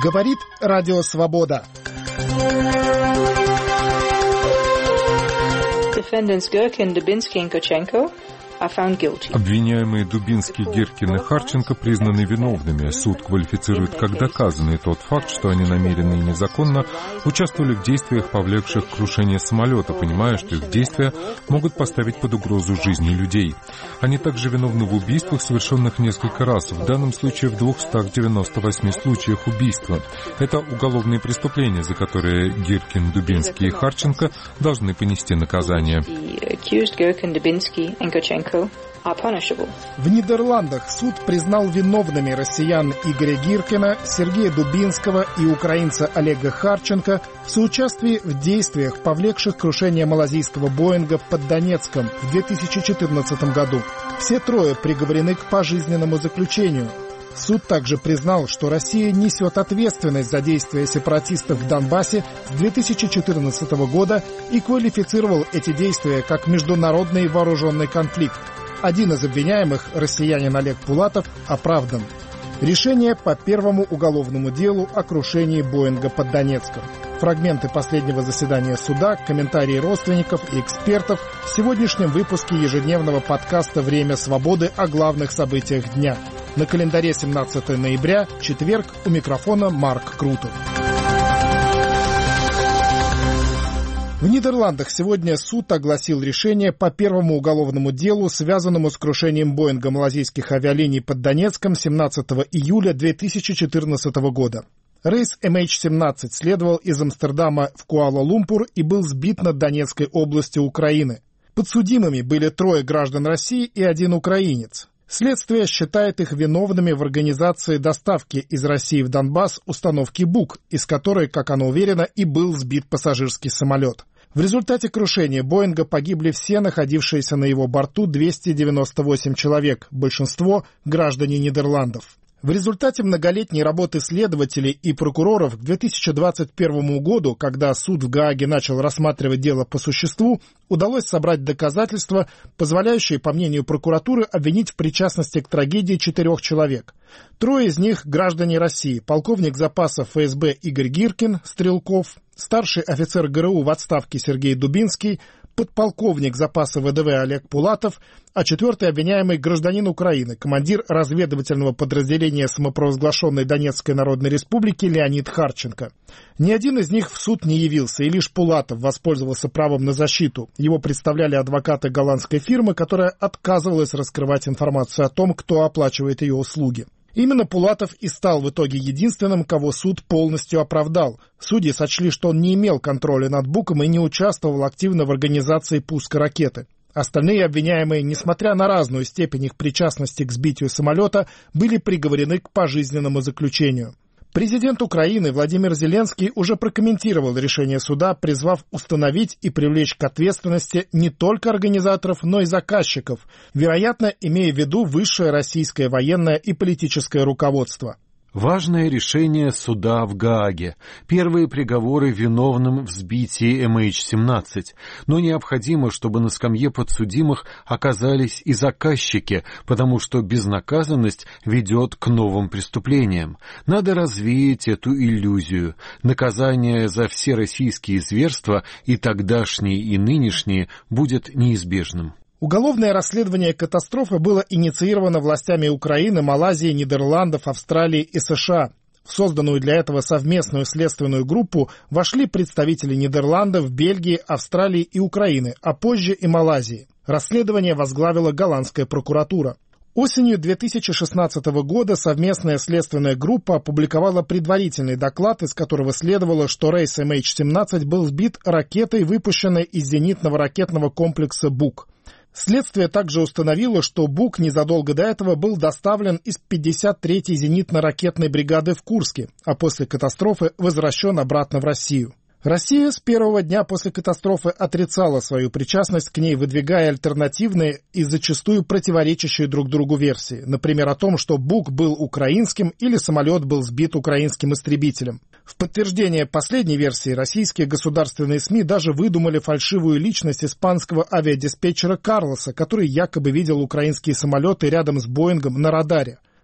Говорит Радио Свобода. Defendants Girkin, Dubinsky and Kochenko are found guilty. Обвиняемые Дубинский, Гиркин и Харченко признаны виновными. Суд квалифицирует как доказанный тот факт, что они намеренно и незаконно участвовали в действиях, повлекших крушение самолета, понимая, что их действия могут поставить под угрозу жизни людей. Они также виновны в убийствах, совершенных несколько раз, в данном случае в 298 случаях убийства. Это уголовные преступления, за которые Гиркин, Дубинский и Харченко должны понести наказание. В Нидерландах суд признал виновными россиян Игоря Гиркина, Сергея Дубинского и украинца Олега Харченко в соучастии в действиях, повлекших крушение малазийского Боинга под Донецком в 2014 году. Все трое приговорены к пожизненному заключению. Суд также признал, что Россия несет ответственность за действия сепаратистов в Донбассе с 2014 года и квалифицировал эти действия как международный вооруженный конфликт. Один из обвиняемых, россиянин Олег Пулатов, оправдан. Решение по первому уголовному делу о крушении Боинга под Донецком. Фрагменты последнего заседания суда, комментарии родственников и экспертов в сегодняшнем выпуске ежедневного подкаста «Время свободы» о главных событиях дня. На календаре 17 ноября, четверг, у микрофона Марк Крутов. В Нидерландах сегодня суд огласил решение по первому уголовному делу, связанному с крушением Боинга малазийских авиалиний под Донецком 17 июля 2014 года. Рейс MH17 следовал из Амстердама в Куала-Лумпур и был сбит над Донецкой областью Украины. Подсудимыми были 3 граждан России и 1 украинец. Следствие считает их виновными в организации доставки из России в Донбасс установки БУК, из которой, как оно уверено, и был сбит пассажирский самолет. В результате крушения Боинга погибли все находившиеся на его борту 298 человек, большинство – граждане Нидерландов. В результате многолетней работы следователей и прокуроров к 2021 году, когда суд в Гааге начал рассматривать дело по существу, удалось собрать доказательства, позволяющие, по мнению прокуратуры, обвинить в причастности к трагедии 4 человек. 3 из них – граждане России: полковник запаса ФСБ Игорь Гиркин, Стрелков, старший офицер ГРУ в отставке Сергей Дубинский, подполковник запаса ВДВ Олег Пулатов, а 4-й обвиняемый гражданин Украины, командир разведывательного подразделения самопровозглашенной Донецкой Народной Республики Леонид Харченко. Ни один из них в суд не явился, и лишь Пулатов воспользовался правом на защиту. Его представляли адвокаты голландской фирмы, которая отказывалась раскрывать информацию о том, кто оплачивает ее услуги. Именно Пулатов и стал в итоге единственным, кого суд полностью оправдал. Судьи сочли, что он не имел контроля над БУКом и не участвовал активно в организации пуска ракеты. Остальные обвиняемые, несмотря на разную степень их причастности к сбитию самолета, были приговорены к пожизненному заключению. Президент Украины Владимир Зеленский уже прокомментировал решение суда, призвав установить и привлечь к ответственности не только организаторов, но и заказчиков, вероятно, имея в виду высшее российское военное и политическое руководство. Важное решение суда в Гааге. Первые приговоры виновным в сбитии MH17. Но необходимо, чтобы на скамье подсудимых оказались и заказчики, потому что безнаказанность ведет к новым преступлениям. Надо развеять эту иллюзию. Наказание за все российские зверства, и тогдашние, и нынешние, будет неизбежным. Уголовное расследование катастрофы было инициировано властями Украины, Малайзии, Нидерландов, Австралии и США. В созданную для этого совместную следственную группу вошли представители Нидерландов, Бельгии, Австралии и Украины, а позже и Малайзии. Расследование возглавила голландская прокуратура. Осенью 2016 года совместная следственная группа опубликовала предварительный доклад, из которого следовало, что рейс MH17 был сбит ракетой, выпущенной из зенитного ракетного комплекса БУК. Следствие также установило, что БУК незадолго до этого был доставлен из 53-й зенитно-ракетной бригады в Курске, а после катастрофы возвращен обратно в Россию. Россия с первого дня после катастрофы отрицала свою причастность к ней, выдвигая альтернативные и зачастую противоречащие друг другу версии, например, о том, что БУК был украинским или самолет был сбит украинским истребителем. В подтверждение последней версии российские государственные СМИ даже выдумали фальшивую личность испанского авиадиспетчера Карлоса, который якобы видел украинские самолеты рядом с Боингом на радаре.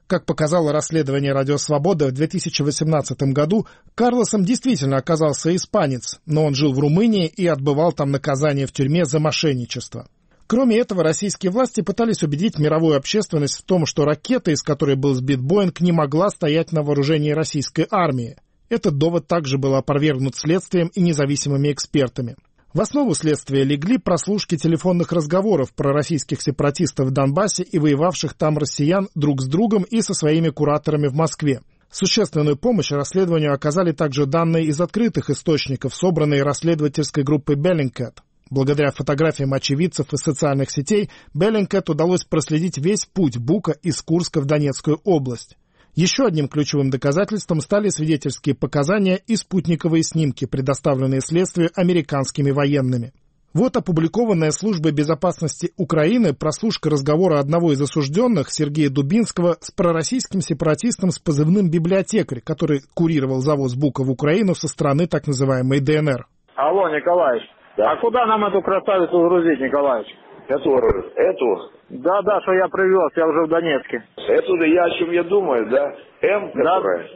Как показало расследование «Радио Свобода», в 2018 году Карлосом действительно оказался испанец, но он жил в Румынии и отбывал там наказание в тюрьме за мошенничество. Кроме этого, российские власти пытались убедить мировую общественность в том, что ракета, из которой был сбит «Боинг», не могла стоять на вооружении российской армии. Этот довод также был опровергнут следствием и независимыми экспертами. В основу следствия легли прослушки телефонных разговоров пророссийских сепаратистов в Донбассе и воевавших там россиян друг с другом и со своими кураторами в Москве. Существенную помощь расследованию оказали также данные из открытых источников, собранные расследовательской группой Bellingcat. Благодаря фотографиям очевидцев из социальных сетей Bellingcat удалось проследить весь путь Бука из Курска в Донецкую область. Еще одним ключевым доказательством стали свидетельские показания и спутниковые снимки, предоставленные следствию американскими военными. Вот опубликованная Службой безопасности Украины прослушка разговора одного из осужденных, Сергея Дубинского, с пророссийским сепаратистом с позывным «Библиотекарь», который курировал завоз Бука в Украину со стороны так называемой ДНР. Алло, Николаевич, да. А куда нам эту красавицу грузить, Николаевич? Которую? Эту? Да, что я привез, я уже в Донецке. Эту, да, я о чем я думаю, да? М, которая?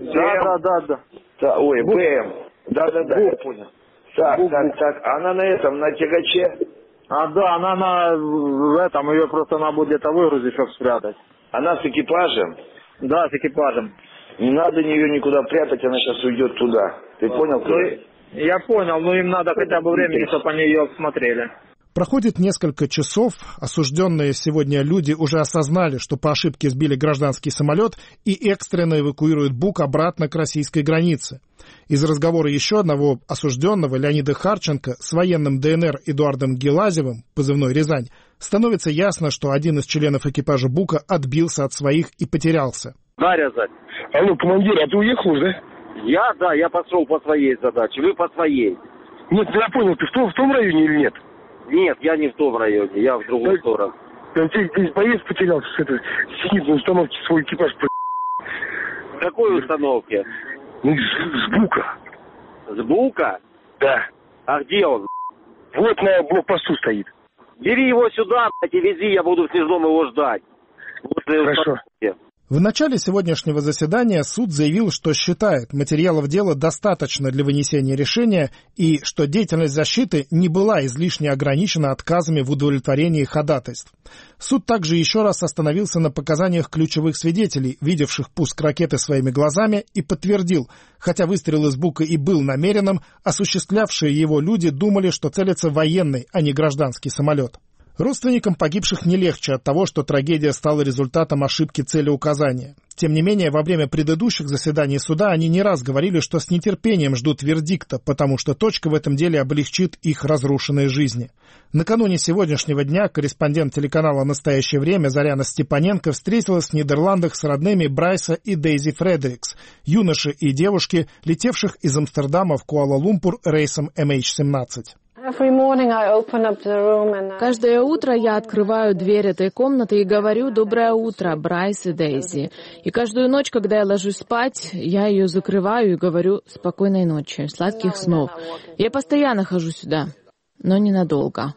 Да. Ой, БМ. Да, я понял. Так, она на этом, на тягаче? Да, она в этом, ее просто надо будет где-то выгрузить, чтобы спрятать. Она с экипажем? Да, с экипажем. Не надо ее никуда прятать, она сейчас уйдет туда. Ты понял? Я понял, но им надо хотя бы времени, чтобы они ее обсмотрели. Проходит несколько часов, осужденные сегодня люди уже осознали, что по ошибке сбили гражданский самолет и экстренно эвакуируют Бук обратно к российской границе. Из разговора еще одного осужденного, Леонида Харченко, с военным ДНР Эдуардом Гелазевым, позывной «Рязань», становится ясно, что один из членов экипажа Бука отбился от своих и потерялся. Да, Рязань. Алло, командир, а ты уехал уже, да? Я пошел по своей задаче, вы по своей. Нет, я понял, ты в том районе или нет? Нет, я не в том районе, я в другую сторону. Ты боец потерялся с этой зенитной установки, свой экипаж. В какой установке? С Бука. С Бука? Да. А где он? Вот на блокпосту стоит. Бери его сюда, и вези, я буду в Снежном его ждать. Хорошо. В начале сегодняшнего заседания суд заявил, что считает, материалов дела достаточно для вынесения решения и что деятельность защиты не была излишне ограничена отказами в удовлетворении ходатайств. Суд также еще раз остановился на показаниях ключевых свидетелей, видевших пуск ракеты своими глазами, и подтвердил, хотя выстрел из Бука и был намеренным, осуществлявшие его люди думали, что целится военный, а не гражданский самолет. Родственникам погибших не легче от того, что трагедия стала результатом ошибки целеуказания. Тем не менее, во время предыдущих заседаний суда они не раз говорили, что с нетерпением ждут вердикта, потому что точка в этом деле облегчит их разрушенные жизни. Накануне сегодняшнего дня корреспондент телеканала «Настоящее время» Заряна Степаненко встретилась в Нидерландах с родными Брайса и Дейзи Фредерикс, юноши и девушки, летевших из Амстердама в Куала-Лумпур рейсом MH17. Каждое утро я открываю дверь этой комнаты и говорю «Доброе утро, Брайс и Дейзи». И каждую ночь, когда я ложусь спать, я ее закрываю и говорю «Спокойной ночи, сладких снов». Я постоянно хожу сюда, но ненадолго.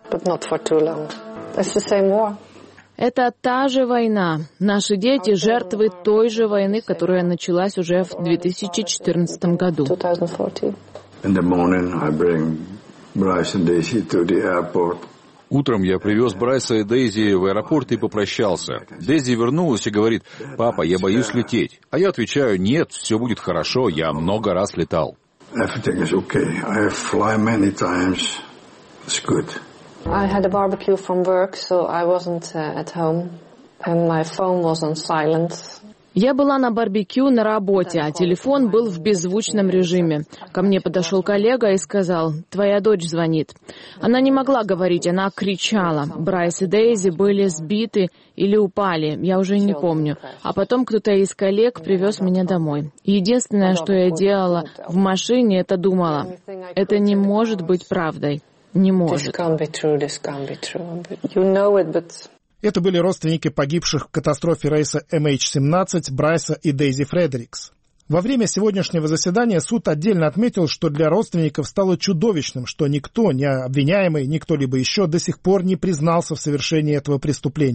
Это та же война. Наши дети — жертвы той же войны, которая началась уже в 2014 году. Утром я привез Брайса и Дейзи в аэропорт и попрощался. Дейзи вернулась и говорит: «Папа, я боюсь лететь». А я отвечаю: «Нет, все будет хорошо, я много раз летал». I had a barbecue from work, so I wasn't at home, and my phone was on silent. Я была на барбекю на работе, а телефон был в беззвучном режиме. Ко мне подошел коллега и сказал: «Твоя дочь звонит». Она не могла говорить, она кричала. Брайс и Дейзи были сбиты или упали, я уже не помню. А потом кто-то из коллег привез меня домой. Единственное, что я делала в машине, это думала: это не может быть правдой. Не может. Это были родственники погибших в катастрофе рейса MH17 Брайса и Дейзи Фредерикс. Во время сегодняшнего заседания суд отдельно отметил, что для родственников стало чудовищным, что никто, ни обвиняемый, ни кто-либо еще до сих пор не признался в совершении этого преступления.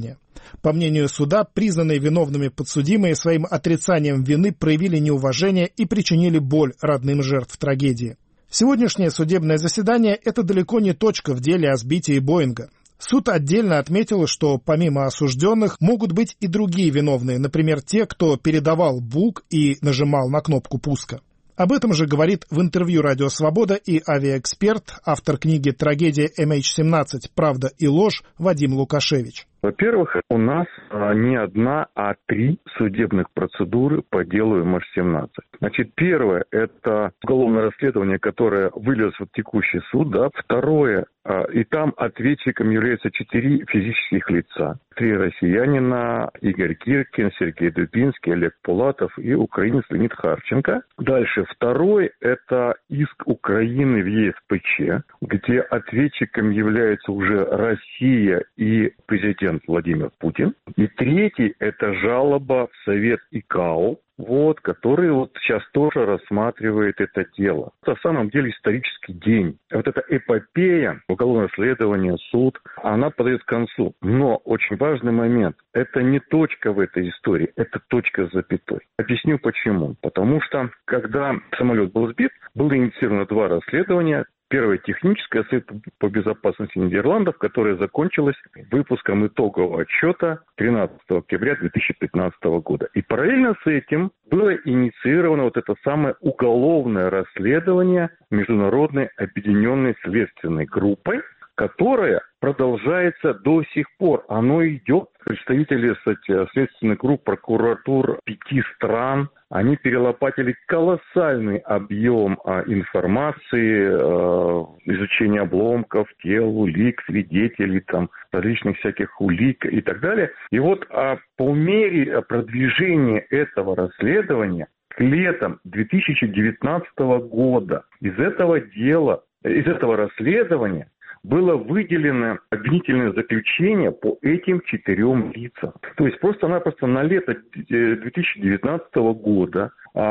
По мнению суда, признанные виновными подсудимые своим отрицанием вины проявили неуважение и причинили боль родным жертв трагедии. Сегодняшнее судебное заседание – это далеко не точка в деле о сбитии Боинга. Суд отдельно отметил, что помимо осужденных могут быть и другие виновные, например, те, кто передавал бук и нажимал на кнопку пуска. Об этом же говорит в интервью «Радио Свобода» и авиаэксперт, автор книги «Трагедия MH17. Правда и ложь» Вадим Лукашевич. Во-первых, у нас не одна, а 3 судебных процедуры по делу MH17. Значит, первое – это уголовное расследование, которое вылез в текущий суд. Да. Второе, и там ответчиком являются 4 физических лица. 3 россиянина: Игорь Киркин, Сергей Дубинский, Олег Пулатов и украинец Леонид Харченко. Дальше, второй – это иск Украины в ЕСПЧ, где ответчиком являются уже Россия и президент Владимир Путин. И третий – это жалоба в Совет ИКАО, который сейчас тоже рассматривает это дело. Это на самом деле исторический день. Вот эта эпопея, уголовное расследование, суд, она подойдет к концу. Но очень важный момент. Это не точка в этой истории, это точка с запятой. Объясню почему. Потому что, когда самолет был сбит, было инициировано 2 расследования. Первое техническое, Совет по безопасности Нидерландов, которое закончилось выпуском итогового отчета 13 октября 2015 года. И параллельно с этим было инициировано вот это самое уголовное расследование Международной объединенной следственной группой, которое продолжается до сих пор. Оно идет. Представители следственных групп прокуратур 5 стран, они перелопатили колоссальный объем информации, изучения обломков, тел, улик, свидетелей, различных всяких улик и так далее. И по мере продвижения этого расследования к летом 2019 года из этого расследования было выделено обвинительное заключение по этим 4 лицам. То есть просто-напросто на лето 2019 года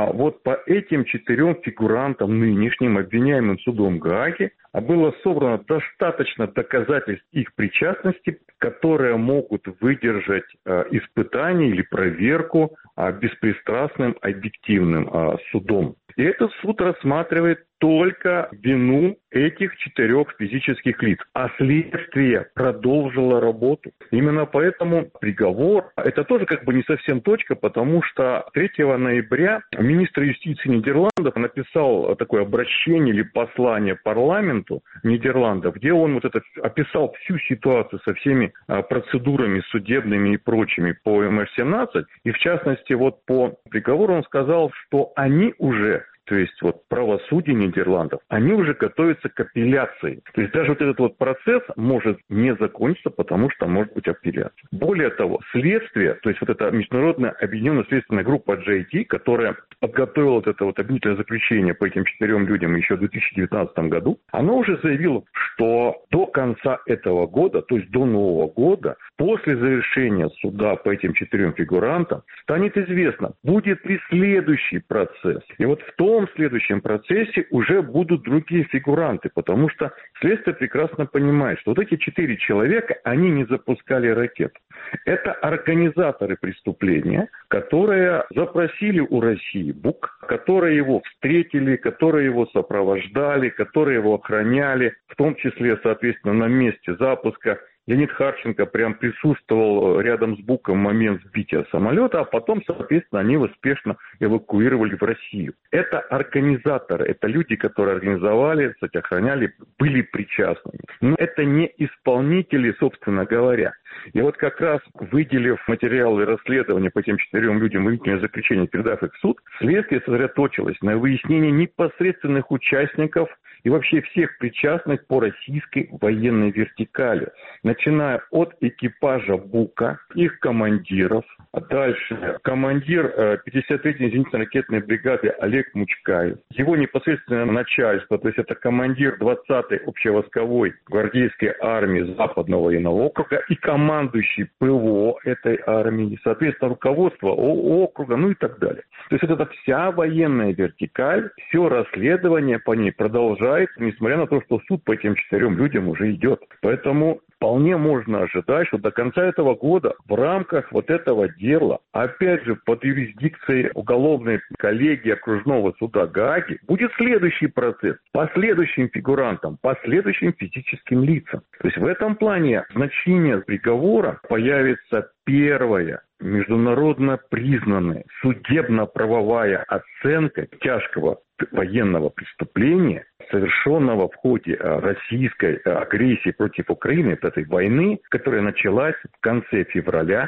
по этим 4 фигурантам, нынешним обвиняемым судом Гааги, было собрано достаточно доказательств их причастности, которые могут выдержать испытание или проверку беспристрастным объективным судом. И этот суд рассматривает только вину этих 4 физических лиц, а следствие продолжило работу. Именно поэтому приговор, это тоже не совсем точка, потому что 3 ноября министр юстиции Нидерландов написал такое обращение или послание парламенту Нидерландов, где он описал всю ситуацию со всеми процедурами судебными и прочими по MH17, и в частности по приговору он сказал, что они уже, то есть правосудие Нидерландов, они уже готовятся к апелляции. То есть даже этот процесс может не закончиться, потому что может быть апелляция. Более того, следствие, то есть эта международная объединенная следственная группа JT, которая подготовила это обвинительное заключение по этим 4 людям еще в 2019 году, она уже заявила, что до конца этого года, то есть до Нового года, после завершения суда по этим 4 фигурантам, станет известно, будет ли следующий процесс. И в том следующем процессе уже будут другие фигуранты, потому что следствие прекрасно понимает, что эти 4 человека, они не запускали ракет. Это организаторы преступления, которые запросили у России бук, которые его встретили, которые его сопровождали, которые его охраняли, в том числе, соответственно, на месте запуска. Леонид Харченко прям присутствовал рядом с буком в момент сбития самолета, а потом, соответственно, они его спешно эвакуировали в Россию. Это организаторы, это люди, которые организовали, охраняли, были причастными. Но это не исполнители, собственно говоря. И как раз выделив материалы расследования по этим 4 людям, выявительное заключение, передав их в суд, следствие сосредоточилось на выяснении непосредственных участников и вообще всех причастных по российской военной вертикали, начиная от экипажа бука, их командиров, а дальше командир 53-й зенитно-ракетной бригады Олег Мучкаев, его непосредственное начальство, то есть это командир 20-й общевойсковой гвардейской армии Западного военного округа и командующий ПВО этой армии, соответственно, руководство округа, и так далее. То есть это вся военная вертикаль, все расследование по ней продолжается ожидается, несмотря на то, что суд по этим 4 людям уже идет. Поэтому вполне можно ожидать, что до конца этого года в рамках вот этого дела, опять же, под юрисдикцией уголовной коллегии окружного суда Гааги, будет следующий процесс по следующим фигурантам, по следующим физическим лицам. То есть в этом плане значение приговора появится первое. Международно признанная судебно-правовая оценка тяжкого военного преступления, совершенного в ходе российской агрессии против Украины, этой войны, которая началась в конце февраля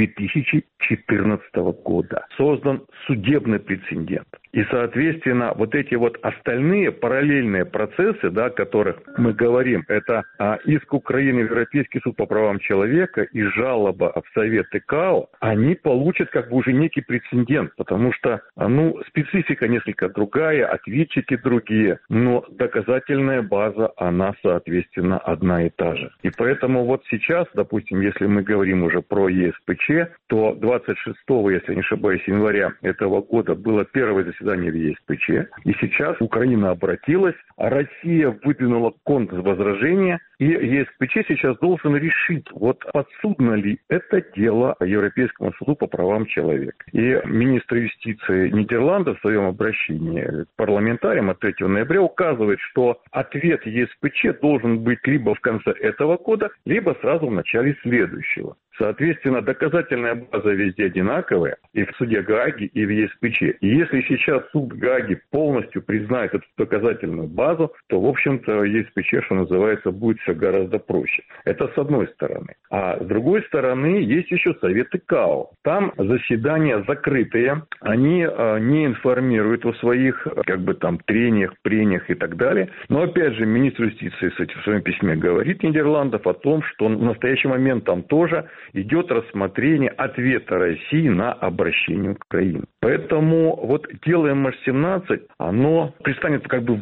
2014 года. Создан судебный прецедент. И, соответственно, вот эти вот остальные параллельные процессы, да, о которых мы говорим, это иск Украины в Европейский суд по правам человека и жалоба в Совет ИКАО, они получат как бы уже некий прецедент, потому что, специфика несколько другая, ответчики другие, но доказательная база, она, соответственно, одна и та же. И поэтому вот сейчас, допустим, если мы говорим уже про ЕСПЧ, то 26, если не ошибаюсь, января этого года было первое заседание в ЕСПЧ. И сейчас Украина обратилась, а Россия выдвинула контрвозражение, и ЕСПЧ сейчас должен решить, вот подсудно ли это дело Европейскому суду по правам человека. И министр юстиции Нидерландов в своем обращении к парламентариям от 3 ноября указывает, что ответ ЕСПЧ должен быть либо в конце этого года, либо сразу в начале следующего. Соответственно, доказательная база везде одинаковая, и в суде Гааги, и в ЕСПЧ. И если сейчас суд Гааги полностью признает эту доказательную базу, то, в общем-то, ЕСПЧ, что называется, будет все гораздо проще. Это с одной стороны. А с другой стороны, есть еще Совет ИКАО. Там заседания закрытые, они не информируют о своих, трениях, прениях и так далее. Но, опять же, министр юстиции в своем письме говорит Нидерландов о том, что в настоящий момент там тоже идет рассмотрение ответа России на обращение Украины. Поэтому вот дело МH17, оно предстанет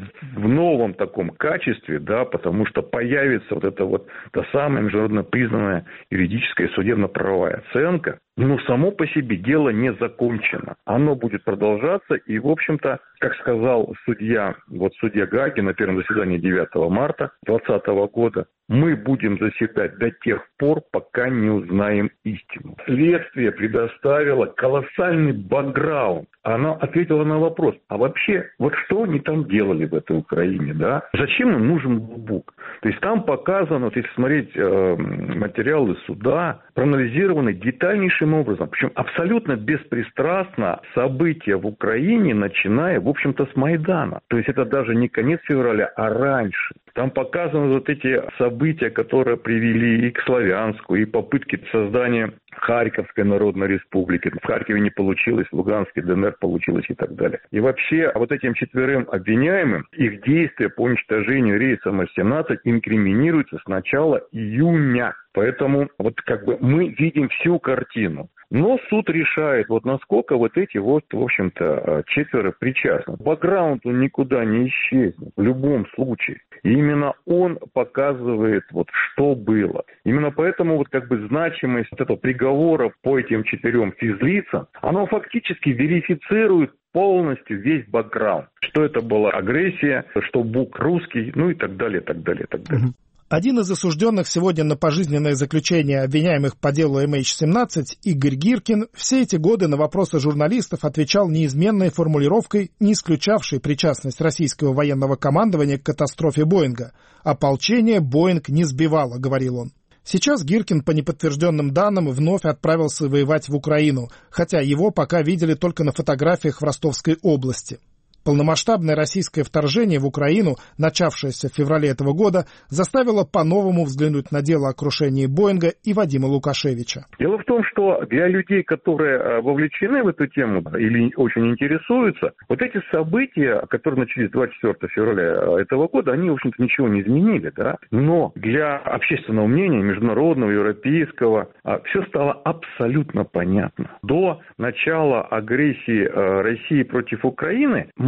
в новом таком качестве, да, потому что появится вот эта вот та самая международно признанная юридическая судебно-правовая оценка. Но само по себе дело не закончено. Оно будет продолжаться, и, в общем-то, как сказал судья Гааги на первом заседании 9 марта 2020 года, мы будем заседать до тех пор, пока не узнаем истину. Следствие предоставило колоссальный бэкграунд. Она ответила на вопрос, а вообще, вот что они там делали в этой Украине, да? Зачем им нужен ноутбук? То есть там показано, вот если смотреть материалы суда, проанализированы детальнейшим образом, причем абсолютно беспристрастно события в Украине, начиная, в общем-то, с Майдана. То есть это даже не конец февраля, а раньше. Там показаны вот эти события, которые привели и к Славянску, и попытки создания Харьковской Народной Республики. В Харькове не получилось, в Луганске, ДНР получилось и так далее. И вообще вот этим 4 обвиняемым, их действия по уничтожению рейса МH17 инкриминируются с начала июня. Поэтому мы видим всю картину. Но суд решает, насколько эти в общем-то, 4 причастны. Бэкграунд он никуда не исчезнет в любом случае. И именно он показывает, что было. Именно поэтому значимость этого приговора по этим 4 физлицам, оно фактически верифицирует полностью весь бэкграунд. Что это была агрессия, что БУК русский, и так далее, так далее, так далее. Один из осужденных сегодня на пожизненное заключение обвиняемых по делу MH17, Игорь Гиркин, все эти годы на вопросы журналистов отвечал неизменной формулировкой, не исключавшей причастность российского военного командования к катастрофе Боинга. «Ополчение Боинг не сбивало», — говорил он. Сейчас Гиркин, по неподтвержденным данным, вновь отправился воевать в Украину, хотя его пока видели только на фотографиях в Ростовской области. Полномасштабное российское вторжение в Украину, начавшееся в феврале этого года, заставило по-новому взглянуть на дело о крушении Боинга и Вадима Лукашевича. Дело в том, что для людей, которые вовлечены в эту тему или очень интересуются, эти события, которые начались 24 февраля этого года, они, в общем-то, ничего не изменили, да? Но для общественного мнения, международного, европейского, все стало абсолютно понятно. До начала агрессии России против Украины мы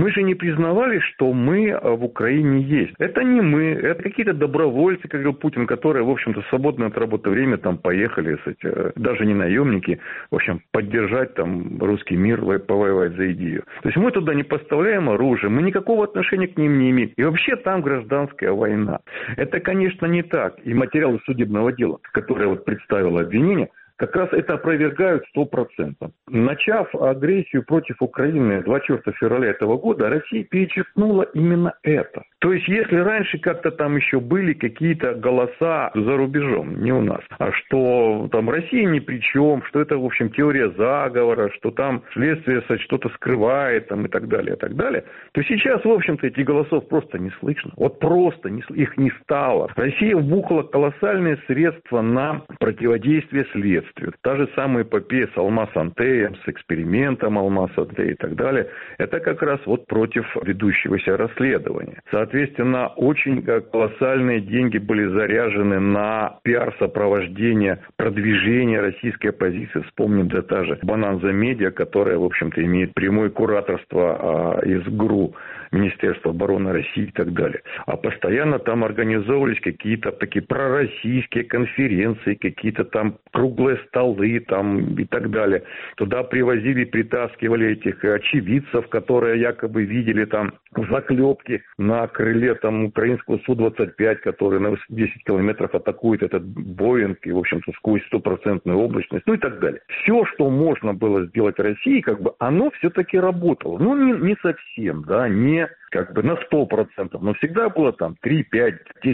Мы же не признавали, что мы в Украине есть. Это не мы, это какие-то добровольцы, как говорил Путин, которые, в общем-то, свободное от работы время там поехали, даже не наемники, в общем, поддержать там русский мир, повоевать за идею. То есть мы туда не поставляем оружие, мы никакого отношения к ним не имеем. И вообще там гражданская война. Это, конечно, не так. И материалы судебного дела, которые вот представило обвинение, как раз это опровергают 100%. Начав агрессию против Украины 24 февраля этого года, Россия перечеркнула именно это. То есть, если раньше как-то там еще были какие-то голоса за рубежом, не у нас, а что там Россия ни при чем, что это, в общем, теория заговора, что там следствие что-то скрывает там, и так далее, то сейчас, в общем-то, этих голосов просто не слышно. Вот просто их не стало. Россия вбухала колоссальные средства на противодействие следствию. Та же самая эпопея с Алмаз-Антеем, с экспериментом Алмаз-Антея и так далее, это как раз вот против ведущегося расследования. Соответственно, очень колоссальные деньги были заряжены на пиар-сопровождение, продвижение российской оппозиции. Вспомним, да, та же Bonanza Media, которая, в общем-то, имеет прямое кураторство из ГРУ, Министерства обороны России и так далее. А постоянно там организовывались какие-то такие пророссийские конференции, какие-то там круглые столы там и так далее. Туда привозили, притаскивали этих очевидцев, которые якобы видели там заклепки на крыле там украинского Су-25, который на 10 километров атакует этот Боинг и, в общем-то, сквозь 100% облачность, ну и так далее. Все, что можно было сделать России, как бы, оно все-таки работало. Ну, не совсем, да, не как бы на 100%, но всегда было там 3, 5,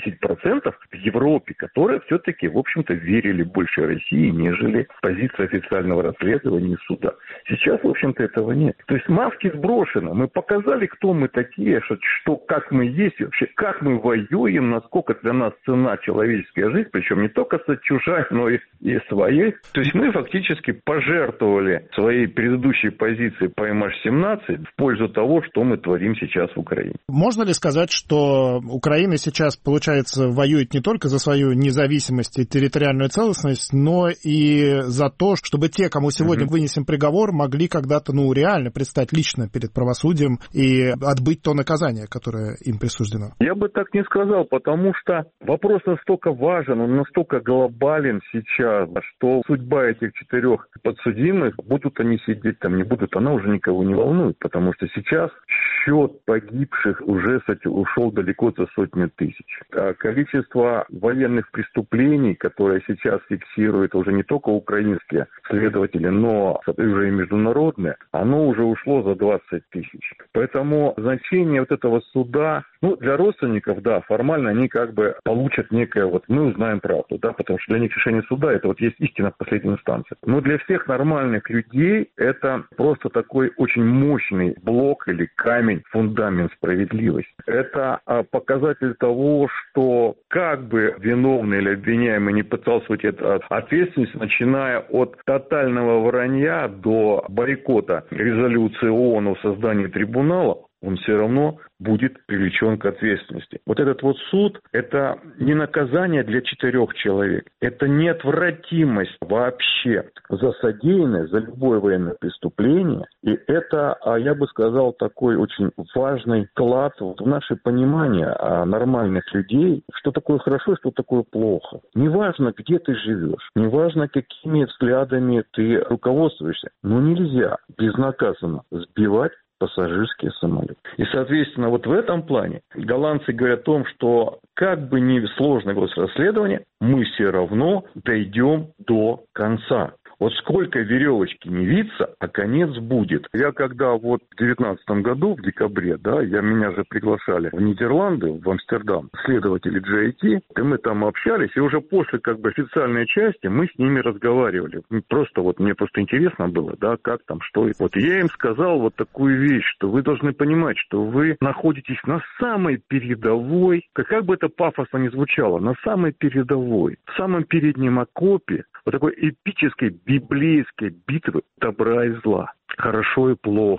10% в Европе, которые все-таки, в общем-то, верили больше России, нежели позиция официального расследования и суда. Сейчас, в общем-то, этого нет. То есть маски сброшены. Мы показали, кто мы такие, что как мы есть, вообще как мы воюем, насколько для нас цена человеческая жизнь, причем не только чужая, но и своей. То есть мы фактически пожертвовали своей предыдущей позицией по MH17 в пользу того, что мы творим сейчас в Украине. Можно ли сказать, что Украина сейчас, получается, воюет не только за свою независимость и территориальную целостность, но и за то, чтобы те, кому сегодня вынесем приговор, могли когда-то, реально предстать лично перед правосудием и отбыть то наказание, которое им присуждено? Я бы так не сказал, потому что вопрос настолько важен, он настолько глобален сейчас, что судьба этих 4 подсудимых, будут они сидеть там, не будут, она уже никого не волнует, потому что сейчас счет погибших уже ушел далеко за сотни тысяч. А количество военных преступлений, которые сейчас фиксируют уже не только украинские следователи, но уже и международные, оно уже ушло за 20 тысяч. Поэтому значение вот этого суда, для родственников, да, формально они как бы получат некое, мы узнаем правду, да, потому что для них решение суда это есть истина в последней инстанции. Но для всех нормальных людей это просто такой очень мощный блок или камень, фундамент справедливости. Это показатель того, что как бы виновный или обвиняемый не пытался уйти от ответственности, начиная от тотального вранья до бойкота резолюции ООН о создании трибунала, он все равно будет привлечен к ответственности. Вот этот суд – это не наказание для 4 человек. Это неотвратимость вообще за содеянное, за любое военное преступление. И это, я бы сказал, такой очень важный вклад в наше понимание нормальных людей, что такое хорошо, что такое плохо. Неважно, где ты живешь, неважно, какими взглядами ты руководствуешься, но нельзя безнаказанно сбивать пассажирский самолет. И, соответственно, в этом плане голландцы говорят о том, что как бы ни сложно было расследование, мы все равно дойдем до конца. Вот сколько веревочки не виться, а конец будет. Я когда в 2019 году, в декабре, меня же приглашали в Нидерланды, в Амстердам, следователи GIT, и мы там общались, и уже после официальной части мы с ними разговаривали. Мне просто интересно было, как там, что. Я им сказал такую вещь, что вы должны понимать, что вы находитесь на самой передовой, как бы это пафосно ни звучало, на самой передовой, в самом переднем окопе, такой эпической библейской битвы добра и зла, хорошо и плохо.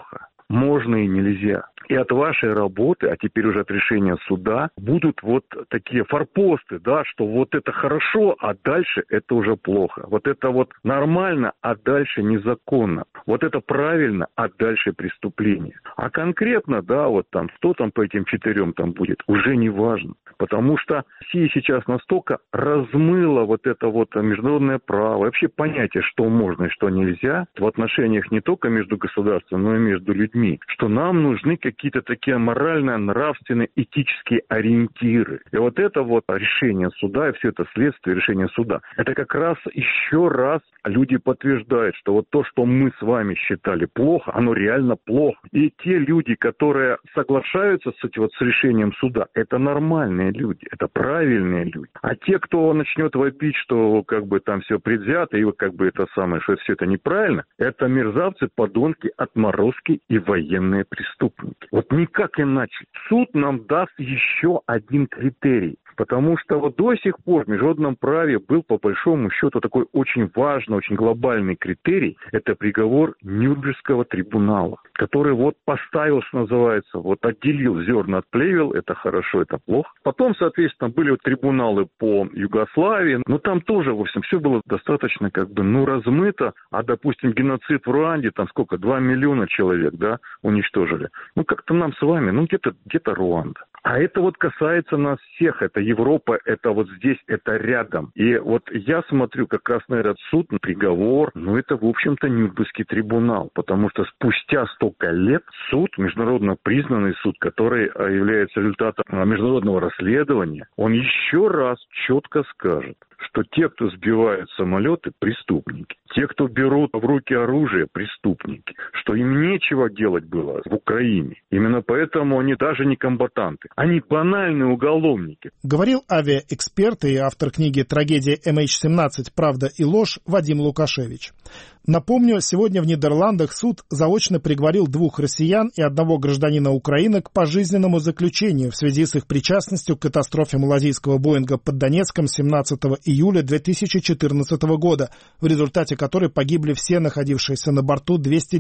можно и нельзя. И от вашей работы, а теперь уже от решения суда, будут вот такие форпосты, да, что вот это хорошо, а дальше это уже плохо. Вот это вот нормально, а дальше незаконно. Вот это правильно, а дальше преступление. А конкретно, да, вот там, что там по этим 4 там будет, уже не важно. Потому что Россия сейчас настолько размыла вот это вот международное право, вообще понятие, что можно и что нельзя, в отношениях не только между государством, но и между людьми, что нам нужны какие-то такие морально-нравственные, этические ориентиры. И вот это вот решение суда, и все это следствие решения суда, это как раз еще раз люди подтверждают, что вот то, что мы с вами считали плохо, оно реально плохо. И те люди, которые соглашаются с этим вот с решением суда, это нормальные люди, это правильные люди. А те, кто начнет вопить, что как бы там все предвзято, и как бы это самое, что все это неправильно, это мерзавцы, подонки, отморозки и военные преступники. Вот никак иначе. Суд нам даст еще один критерий. Потому что вот до сих пор в международном праве был по большому счету такой очень важный, очень глобальный критерий. Это приговор Нюрнбергского трибунала, который вот поставил, что называется, вот отделил зерна от плевел, это хорошо, это плохо. Потом, соответственно, были вот трибуналы по Югославии, но там тоже, в общем, все было достаточно как бы, размыто. А, допустим, геноцид в Руанде, там сколько, 2 миллиона человек, да, уничтожили. Как-то нам с вами, где-то Руанда. А это вот касается нас всех, это Европа, это вот здесь, это рядом. И вот я смотрю как раз на этот суд, на приговор, это, в общем-то, Нюрнбергский трибунал, потому что спустя столько лет суд, международно признанный суд, который является результатом международного расследования, он еще раз четко скажет, что те, кто сбивают самолеты, преступники. Те, кто берут в руки оружие, преступники. Что им нечего делать было в Украине. Именно поэтому они даже не комбатанты. Они банальные уголовники. Говорил авиаэксперт и автор книги «Трагедия MH17. Правда и ложь» Вадим Лукашевич. Напомню, сегодня в Нидерландах суд заочно приговорил 2 россиян и 1 гражданина Украины к пожизненному заключению в связи с их причастностью к катастрофе малазийского Боинга под Донецком 17 июля 2014 года, в результате которой погибли все находившиеся на борту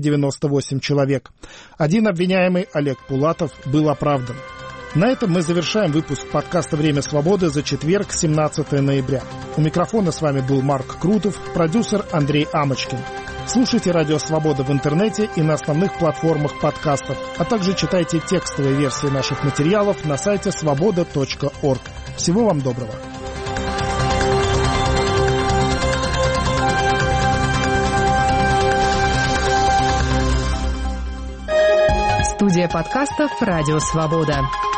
298 человек. Один обвиняемый, Олег Пулатов, был оправдан. На этом мы завершаем выпуск подкаста «Время свободы» за четверг, 17 ноября. У микрофона с вами был Марк Крутов, продюсер Андрей Амочкин. Слушайте «Радио Свобода» в интернете и на основных платформах подкастов, а также читайте текстовые версии наших материалов на сайте svoboda.org. Всего вам доброго. Студия подкастов «Радио Свобода».